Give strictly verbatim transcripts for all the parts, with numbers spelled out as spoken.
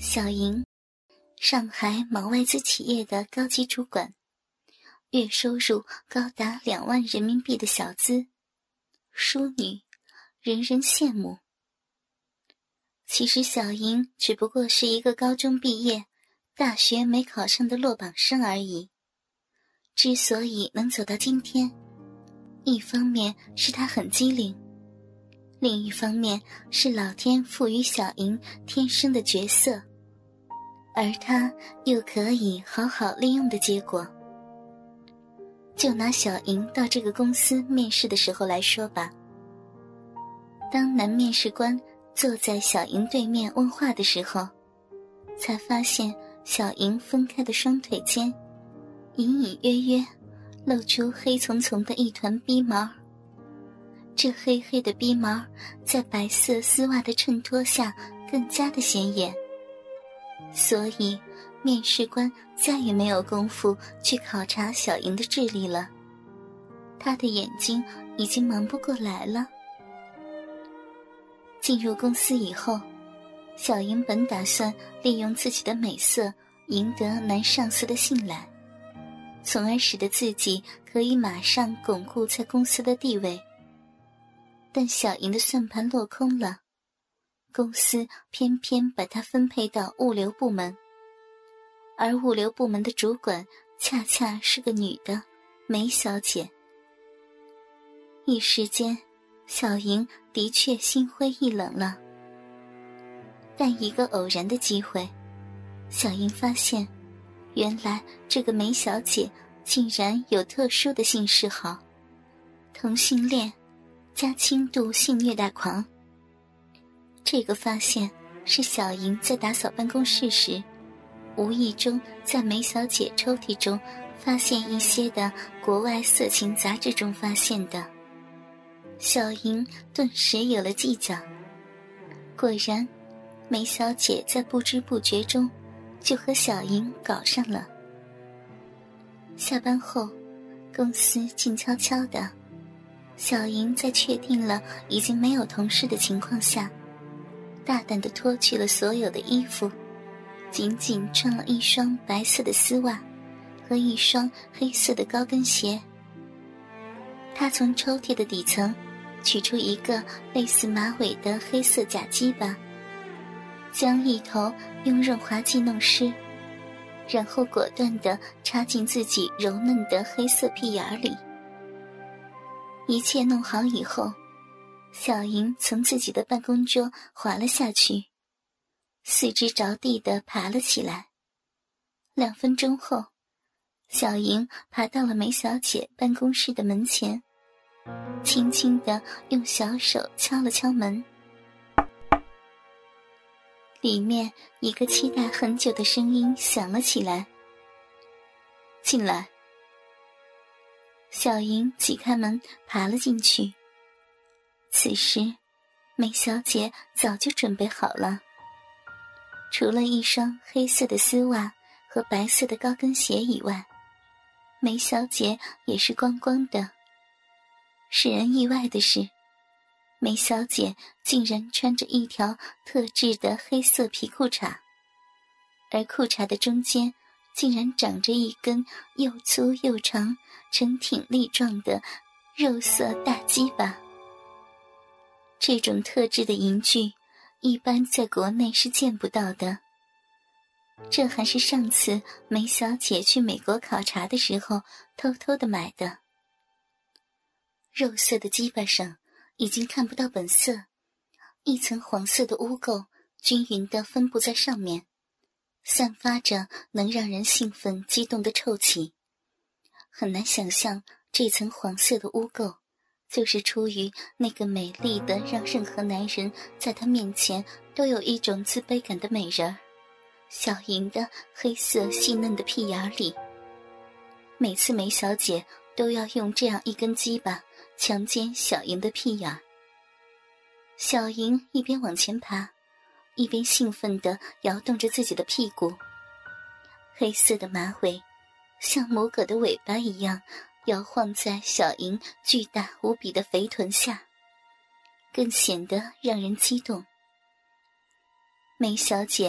小莹，上海某外资企业的高级主管，月收入高达两万人民币的小资，淑女，人人羡慕。其实小莹只不过是一个高中毕业、大学没考上的落榜生而已。之所以能走到今天，一方面是她很机灵，另一方面是老天赋予小莹天生的角色，而她又可以好好利用的结果。就拿小莹到这个公司面试的时候来说吧，当男面试官坐在小莹对面问话的时候，才发现小莹分开的双腿间隐隐约约露出黑丛丛的一团逼毛，这黑黑的逼毛在白色丝袜的衬托下更加的显眼，所以面试官再也没有功夫去考察小莹的智力了，他的眼睛已经忙不过来了。进入公司以后，小莹本打算利用自己的美色赢得男上司的信赖，从而使得自己可以马上巩固在公司的地位。但小莹的算盘落空了，公司偏偏把她分配到物流部门，而物流部门的主管恰恰是个女的，梅小姐。一时间，小莹的确心灰意冷了。但一个偶然的机会，小莹发现，原来这个梅小姐竟然有特殊的性嗜好，同性恋加轻度性虐待狂。这个发现是小莹在打扫办公室时，无意中在梅小姐抽屉中发现一些的国外色情杂志中发现的。小莹顿时有了计较，果然梅小姐在不知不觉中就和小莹搞上了。下班后，公司静悄悄的，小莹在确定了已经没有同事的情况下，大胆地脱去了所有的衣服，仅仅穿了一双白色的丝袜和一双黑色的高跟鞋。她从抽屉的底层取出一个类似马尾的黑色假鸡巴，将一头用润滑剂弄湿，然后果断地插进自己柔嫩的黑色屁眼里。一切弄好以后，小莹从自己的办公桌滑了下去，四肢着地地爬了起来。两分钟后，小莹爬到了梅小姐办公室的门前，轻轻地用小手敲了敲门。里面一个期待很久的声音响了起来：“进来。”小莹挤开门爬了进去。此时梅小姐早就准备好了，除了一双黑色的丝袜和白色的高跟鞋以外，梅小姐也是光光的。使人意外的是，梅小姐竟然穿着一条特制的黑色皮裤衩，而裤衩的中间竟然长着一根又粗又长呈挺立状的肉色大鸡巴。这种特制的银具一般在国内是见不到的，这还是上次梅小姐去美国考察的时候偷偷的买的。肉色的鸡巴上已经看不到本色，一层黄色的污垢均匀地分布在上面，散发着能让人兴奋激动的臭气。很难想象这层黄色的污垢就是出于那个美丽的让任何男人在她面前都有一种自卑感的美人儿，小莹的黑色细嫩的屁眼里。每次梅小姐都要用这样一根鸡巴强奸小莹的屁眼。小莹一边往前爬，一边兴奋地摇动着自己的屁股，黑色的马尾像母狗的尾巴一样摇晃在小莹巨大无比的肥臀下，更显得让人激动。梅小姐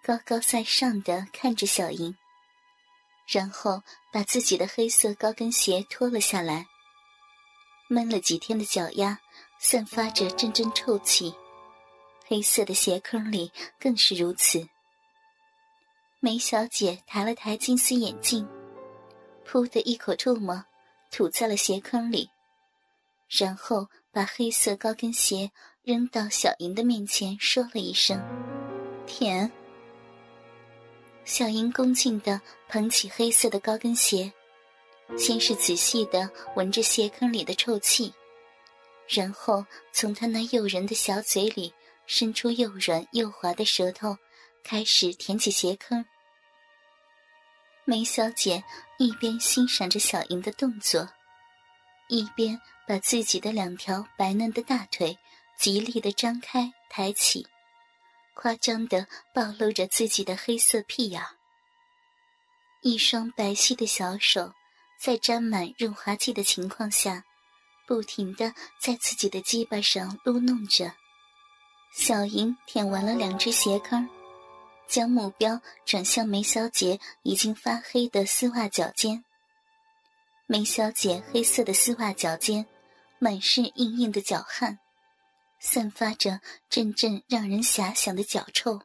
高高在上的看着小莹，然后把自己的黑色高跟鞋脱了下来。闷了几天的脚丫散发着阵阵臭气，黑色的鞋坑里更是如此。梅小姐抬了抬金丝眼镜，噗的一口唾沫吐在了鞋坑里，然后把黑色高跟鞋扔到小莹的面前，说了一声舔。小莹恭敬地捧起黑色的高跟鞋，先是仔细地闻着鞋坑里的臭气，然后从她那诱人的小嘴里伸出又软又滑的舌头，开始舔起鞋坑。梅小姐一边欣赏着小莹的动作，一边把自己的两条白嫩的大腿极力地张开抬起，夸张地暴露着自己的黑色屁眼。一双白皙的小手在沾满润滑剂的情况下，不停地在自己的鸡巴上撸弄着。小莹舔完了两只鞋坑，将目标转向梅小姐已经发黑的丝袜脚尖。梅小姐黑色的丝袜脚尖满是硬硬的脚汗，散发着阵阵让人遐想的脚臭。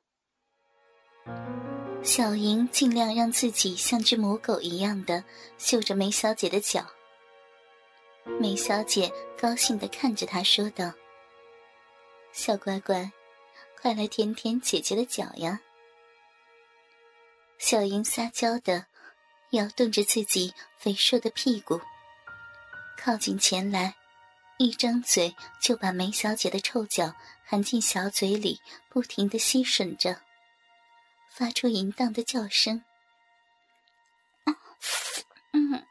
小莹尽量让自己像只母狗一样的嗅着梅小姐的脚。梅小姐高兴地看着她说道：小乖乖，快来舔舔姐姐的脚呀。小莹撒娇地摇动着自己肥硕的屁股，靠近前来，一张嘴就把梅小姐的臭脚含进小嘴里，不停地吸吮着，发出淫荡的叫声。嗯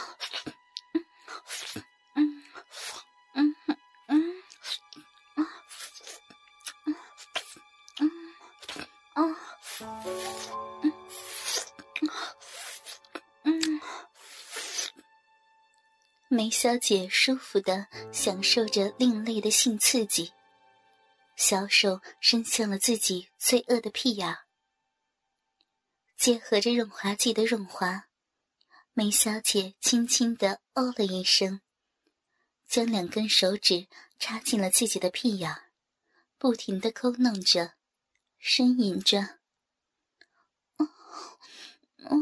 梅小姐舒服地享受着另类的性刺激，小手伸向了自己罪恶的屁眼，结合着润滑剂的润滑，梅小姐轻轻地哦了一声，将两根手指插进了自己的屁眼，不停地抠弄着，呻吟着。哦哦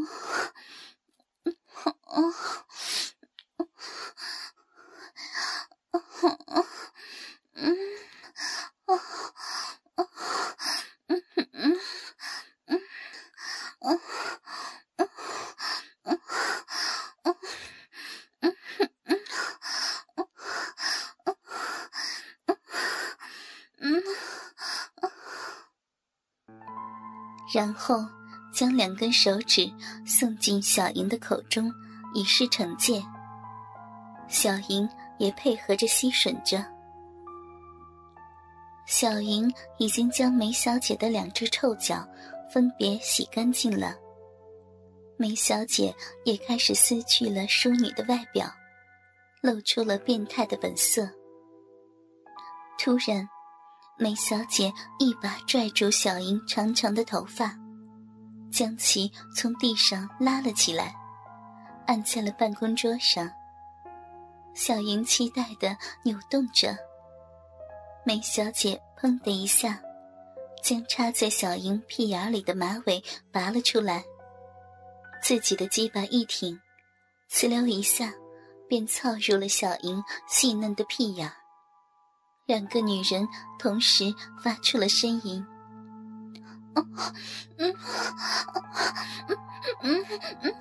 哦嗯哦哦嗯嗯嗯哦哦哦哦嗯嗯哦哦嗯哦，然后将两根手指送进小莹的口中，以示惩戒。小莹也配合着吸吮着。小莹已经将梅小姐的两只臭脚分别洗干净了，梅小姐也开始撕去了淑女的外表，露出了变态的本色。突然，梅小姐一把拽住小莹长长的头发，将其从地上拉了起来，按在了办公桌上。小莹期待地扭动着，梅小姐砰的一下将插在小莹屁眼里的马尾拔了出来，自己的鸡巴一挺，呲溜一下便操入了小莹细嫩的屁眼。两个女人同时发出了呻吟。哦，嗯，嗯嗯嗯。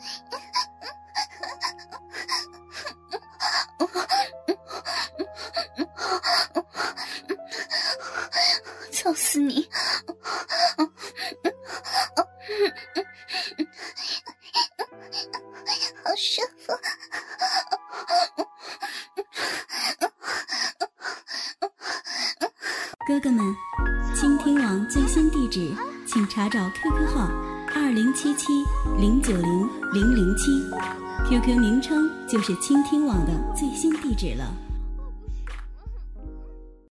操死你！好舒服！ 哥哥们，倾听网最新地址，请查找 Q Q 号二零七七零九零零零七 ，Q Q 名称就是倾听网的最新地址了。